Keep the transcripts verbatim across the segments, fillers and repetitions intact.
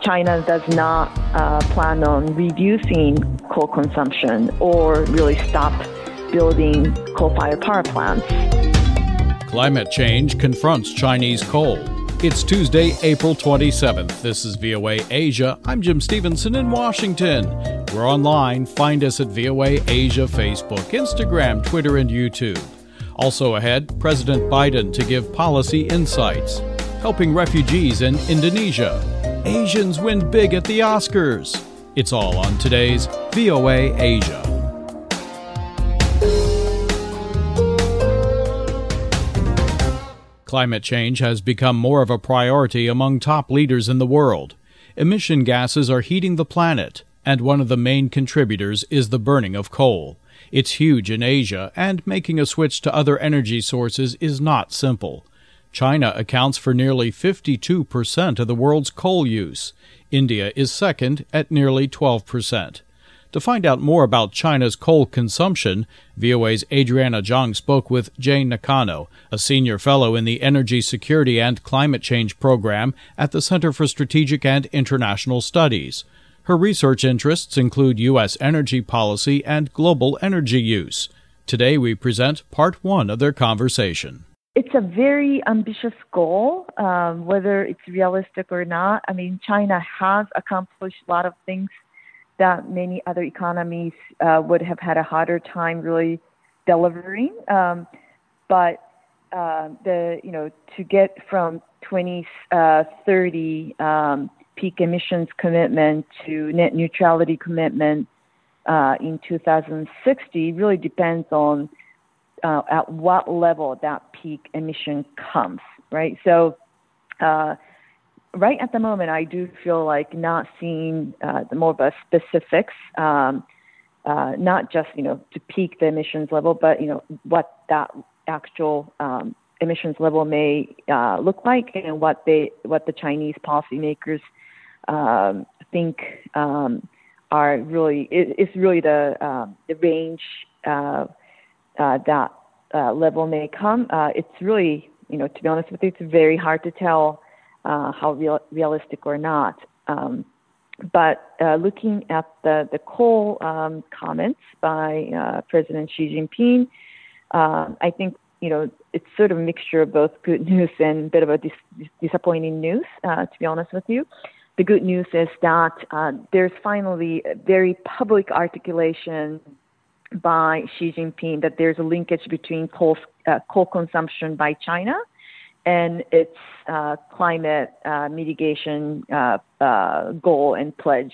China does not uh, plan on reducing coal consumption or really stop building coal-fired power plants. Climate change confronts Chinese coal. It's Tuesday, April twenty-seventh. This is V O A Asia. I'm Jim Stevenson in Washington. We're online. Find us at V O A Asia Facebook, Instagram, Twitter, and YouTube. Also ahead, President Biden to give policy insights. Helping refugees in Indonesia. Asians win big at the Oscars. It's all on today's V O A Asia. Climate change has become more of a priority among top leaders in the world. Emission gases are heating the planet, and one of the main contributors is the burning of coal. It's huge in Asia, and making a switch to other energy sources is not simple. China accounts for nearly fifty-two percent of the world's coal use. India is second at nearly twelve percent. To find out more about China's coal consumption, V O A's Adriana Zhang spoke with Jane Nakano, a senior fellow in the Energy Security and Climate Change Program at the Center for Strategic and International Studies. Her research interests include U S energy policy and global energy use. Today we present part one of their conversation. It's a very ambitious goal, um, whether it's realistic or not. I mean, China has accomplished a lot of things that many other economies uh, would have had a harder time really delivering. Um, but uh, the you know to get from twenty thirty um, peak emissions commitment to net neutrality commitment uh, in two thousand sixty really depends on uh, at what level that peak emission comes, right? So. Uh, Right at the moment, I do feel like not seeing uh, the more of a specifics, um, uh, not just, you know, to peak the emissions level, but, you know, what that actual um, emissions level may uh, look like and what they, what the Chinese policymakers um, think um, are really, is, is really the, uh, the range uh, uh, that uh, level may come. Uh, it's really, you know, to be honest with you, it's very hard to tell Uh, how real, realistic or not. Um, but uh, looking at the, the coal um, comments by uh, President Xi Jinping, uh, I think, you know, it's sort of a mixture of both good news and a bit of a dis- disappointing news, uh, to be honest with you. The good news is that uh, there's finally a very public articulation by Xi Jinping that there's a linkage between coal, uh, coal consumption by China and its uh, climate uh, mitigation uh, uh, goal and pledge.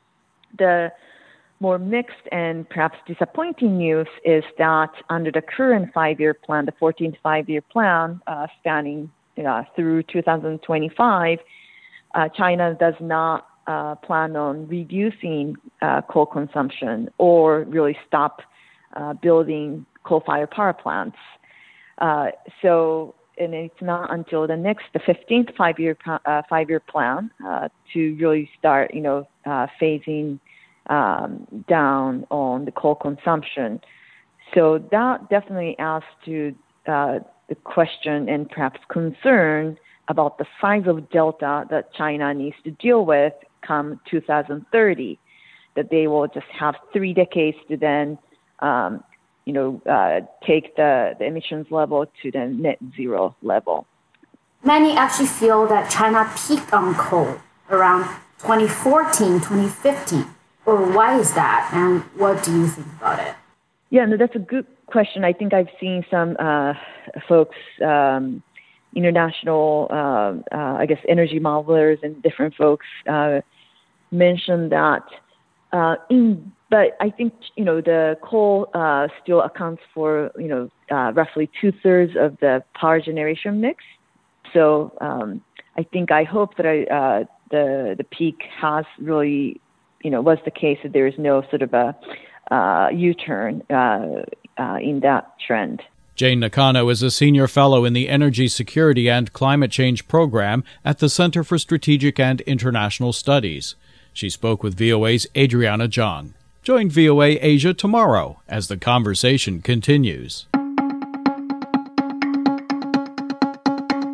The more mixed and perhaps disappointing news is that under the current five-year plan, the fourteenth five-year plan uh, spanning uh, through two thousand twenty-five, uh, China does not uh, plan on reducing uh, coal consumption or really stop uh, building coal-fired power plants. Uh, so And it's not until the next, the fifteenth five-year uh, five-year plan uh, to really start, you know, uh, phasing um, down on the coal consumption. So that definitely adds to uh, the question and perhaps concern about the size of delta that China needs to deal with come two thousand thirty, that they will just have three decades to then um, you know, uh, take the, the emissions level to the net zero level. Many actually feel that China peaked on coal around twenty fourteen, twenty fifteen. Or why is that? And what do you think about it? Yeah, no, that's a good question. I think I've seen some uh, folks, um, international, uh, uh, I guess, energy modelers and different folks uh, mention that uh, in But I think, you know, the coal uh, still accounts for, you know, uh, roughly two-thirds of the power generation mix. So um, I think, I hope that I, uh, the the peak has really, you know, was the case that there is no sort of a uh, U-turn uh, uh, in that trend. Jane Nakano is a senior fellow in the Energy Security and Climate Change Program at the Center for Strategic and International Studies. She spoke with V O A's Adriana Zhang. Join V O A Asia tomorrow as the conversation continues.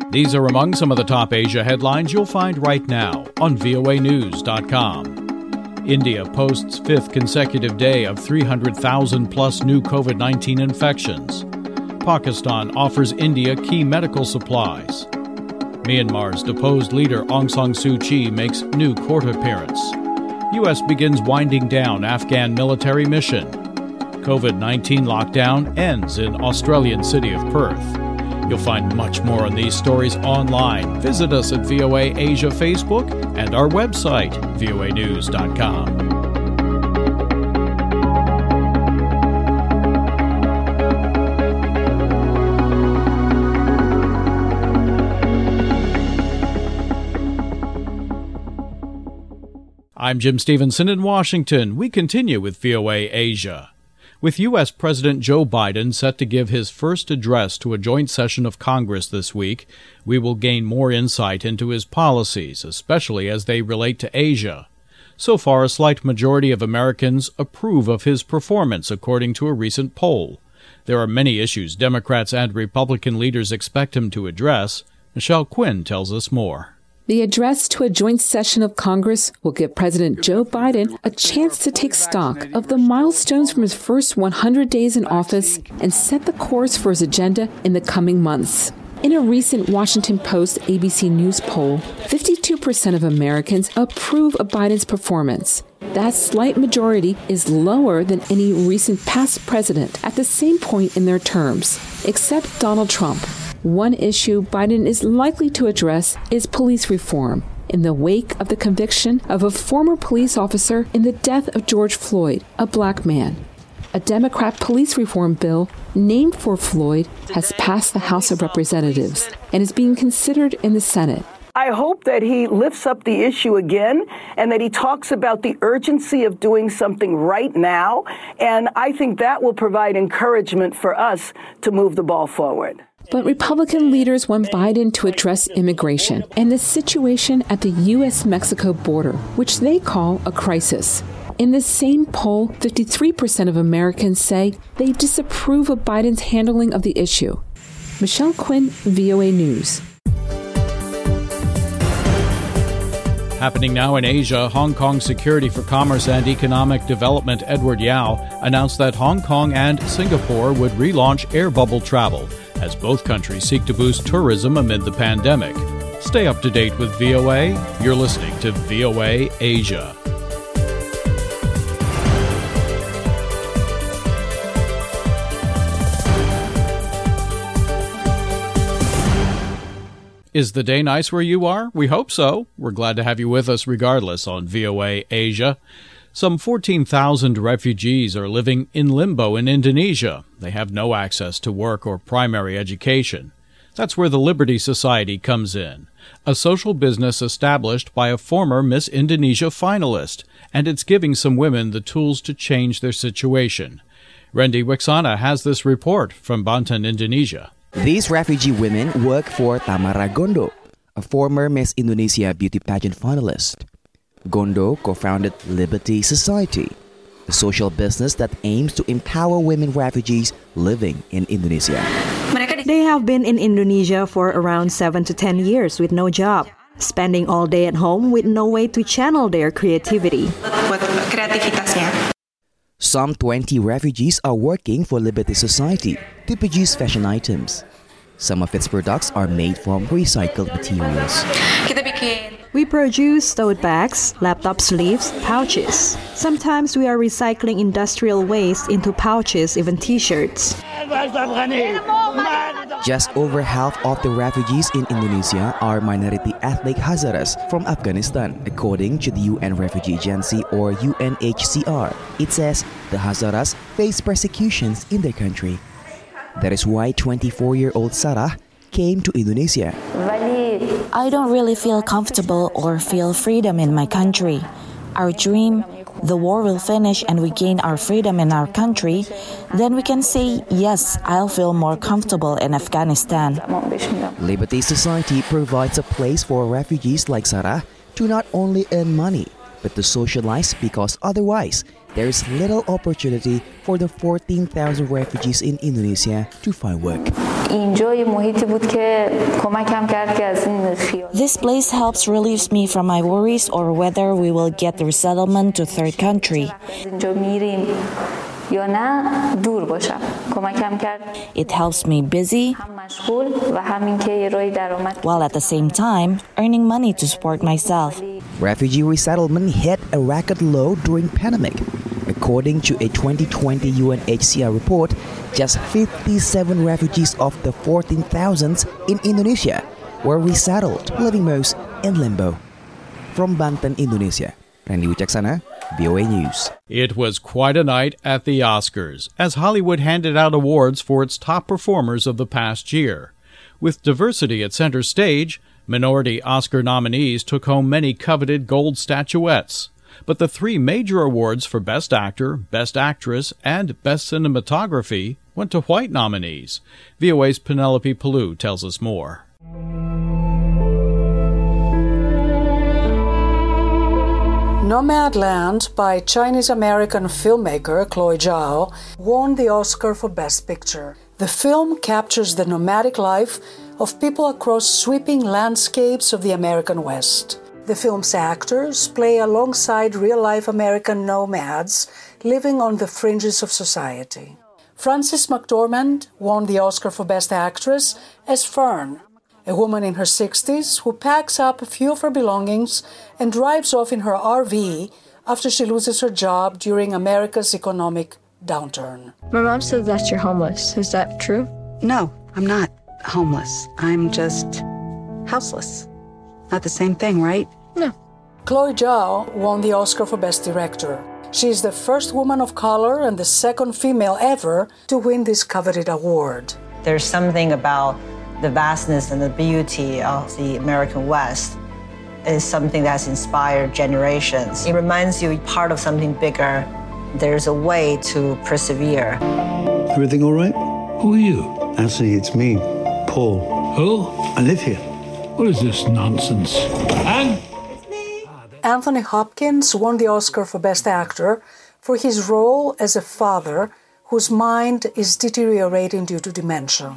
These are among some of the top Asia headlines you'll find right now on V O A news dot com. India posts fifth consecutive day of three hundred thousand plus new COVID nineteen infections. Pakistan offers India key medical supplies. Myanmar's deposed leader Aung San Suu Kyi makes new court appearance. U S begins winding down Afghan military mission. COVID nineteen lockdown ends in Australian city of Perth. You'll find much more on these stories online. Visit us at V O A Asia Facebook and our website, V O A news dot com. I'm Jim Stevenson in Washington. We continue with V O A Asia. With U S. President Joe Biden set to give his first address to a joint session of Congress this week, we will gain more insight into his policies, especially as they relate to Asia. So far, a slight majority of Americans approve of his performance, according to a recent poll. There are many issues Democrats and Republican leaders expect him to address. Michelle Quinn tells us more. The address to a joint session of Congress will give President Joe Biden a chance to take stock of the milestones from his first one hundred days in office and set the course for his agenda in the coming months. In a recent Washington Post A B C News poll, fifty-two percent of Americans approve of Biden's performance. That slight majority is lower than any recent past president at the same point in their terms, except Donald Trump. One issue Biden is likely to address is police reform, in the wake of the conviction of a former police officer in the death of George Floyd, a black man. A Democrat police reform bill named for Floyd has passed the House of Representatives and is being considered in the Senate. I hope that he lifts up the issue again and that he talks about the urgency of doing something right now. And I think that will provide encouragement for us to move the ball forward. But Republican leaders want Biden to address immigration and the situation at the U S Mexico border, which they call a crisis. In the same poll, fifty-three percent of Americans say they disapprove of Biden's handling of the issue. Michelle Quinn, V O A News. Happening now in Asia, Hong Kong Security for Commerce and Economic Development Edward Yao announced that Hong Kong and Singapore would relaunch air bubble travel as both countries seek to boost tourism amid the pandemic. Stay up to date with V O A. You're listening to V O A Asia. Is the day nice where you are? We hope so. We're glad to have you with us regardless on V O A Asia. Some fourteen thousand refugees are living in limbo in Indonesia. They have no access to work or primary education. That's where the Liberty Society comes in, a social business established by a former Miss Indonesia finalist, and it's giving some women the tools to change their situation. Randy Wiksana has this report from Banten, Indonesia. These refugee women work for Tamara Gondo, a former Miss Indonesia beauty pageant finalist. Gondo co-founded Liberty Society, a social business that aims to empower women refugees living in Indonesia. They have been in Indonesia for around seven to ten years with no job, spending all day at home with no way to channel their creativity. Some twenty refugees are working for Liberty Society to produce fashion items. Some of its products are made from recycled materials. We produce tote bags, laptop sleeves, pouches. Sometimes we are recycling industrial waste into pouches, even t-shirts. Just over half of the refugees in Indonesia are minority ethnic Hazaras from Afghanistan, according to the U N Refugee Agency or U N H C R. It says the Hazaras face persecutions in their country. That is why twenty-four-year-old Sarah came to Indonesia. I don't really feel comfortable or feel freedom in my country. Our dream, the war will finish and we gain our freedom in our country, then we can say, yes, I'll feel more comfortable in Afghanistan. Liberty Society provides a place for refugees like Sarah to not only earn money, but to socialize, because otherwise, there is little opportunity for the fourteen thousand refugees in Indonesia to find work. This place helps relieve me from my worries or whether we will get the resettlement to third country. It helps me busy while at the same time earning money to support myself. Refugee resettlement hit a record low during pandemic. According to a twenty twenty U N H C R report, just fifty-seven refugees of the fourteen thousand in Indonesia were resettled, living most in limbo. From Banten, Indonesia, Randy Wicaksana, V O A News. It was quite a night at the Oscars, as Hollywood handed out awards for its top performers of the past year. With diversity at center stage, minority Oscar nominees took home many coveted gold statuettes. But the three major awards for Best Actor, Best Actress, and Best Cinematography went to white nominees. V O A's Penelope Pellew tells us more. Nomadland by Chinese-American filmmaker Chloe Zhao won the Oscar for Best Picture. The film captures the nomadic life of people across sweeping landscapes of the American West. The film's actors play alongside real-life American nomads living on the fringes of society. Frances McDormand won the Oscar for Best Actress as Fern, a woman in her sixties who packs up a few of her belongings and drives off in her R V after she loses her job during America's economic downturn. My mom says that you're homeless. Is that true? No, I'm not homeless. I'm just houseless. Not the same thing, right? No. Chloe Zhao won the Oscar for Best Director. She is the first woman of color and the second female ever to win this coveted award. There's something about the vastness and the beauty of the American West is something that's inspired generations. It reminds you part of something bigger. There's a way to persevere. Everything all right? Who are you? Anthony, it's me, Paul. Who? I live here. What is this nonsense? And? Anthony Hopkins won the Oscar for Best Actor for his role as a father whose mind is deteriorating due to dementia.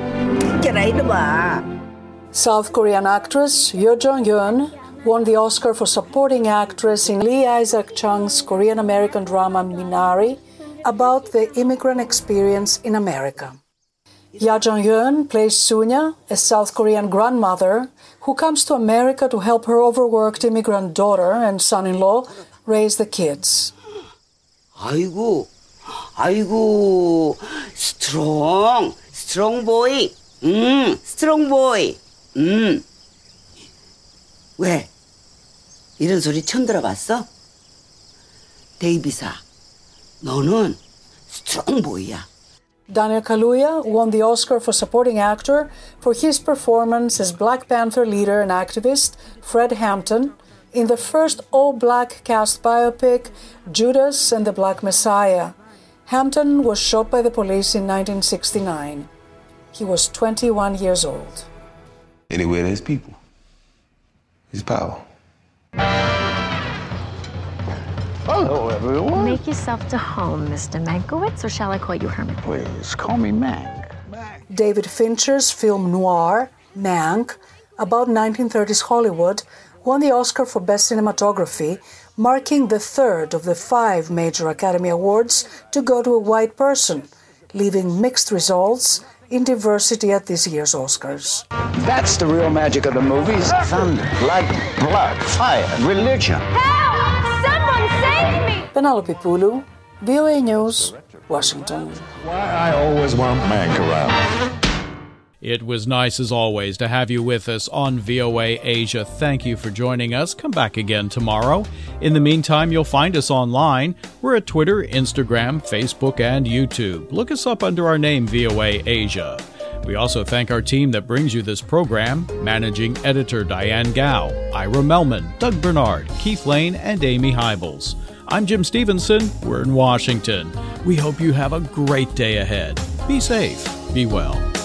South Korean actress Yoo Jong-yeon won the Oscar for Supporting Actress in Lee Isaac Chung's Korean-American drama Minari about the immigrant experience in America. Ya Jong-yeon plays Sunya, a South Korean grandmother who comes to America to help her overworked immigrant daughter and son-in-law raise the kids. 아이고, 아이고, strong, strong boy. 음, strong boy. 음. 왜? 이런 소리 처음 들어봤어? 데이비사, 너는 strong boy야. Daniel Kaluuya won the Oscar for Supporting Actor for his performance as Black Panther leader and activist Fred Hampton in the first all-black cast biopic Judas and the Black Messiah. Hampton was shot by the police in nineteen sixty-nine. He was twenty-one years old. Anywhere there's people, there's power. Hello, everyone. Make yourself to home, Mister Mankiewicz, or shall I call you Herman? Please, call me Mank. David Fincher's film noir, Mank, about nineteen thirties Hollywood, won the Oscar for Best Cinematography, marking the third of the five major Academy Awards to go to a white person, leaving mixed results in diversity at this year's Oscars. That's the real magic of the movies. Thunder, lightning, blood, fire, religion. Help! Someone save me! Penelope Pellew, V O A News, Washington. Why I always want Mank around. It was nice as always to have you with us on V O A Asia. Thank you for joining us. Come back again tomorrow. In the meantime, you'll find us online. We're at Twitter, Instagram, Facebook, and YouTube. Look us up under our name, V O A Asia. We also thank our team that brings you this program, Managing Editor Diane Gao, Ira Melman, Doug Bernard, Keith Lane, and Amy Hybels. I'm Jim Stevenson. We're in Washington. We hope you have a great day ahead. Be safe. Be well.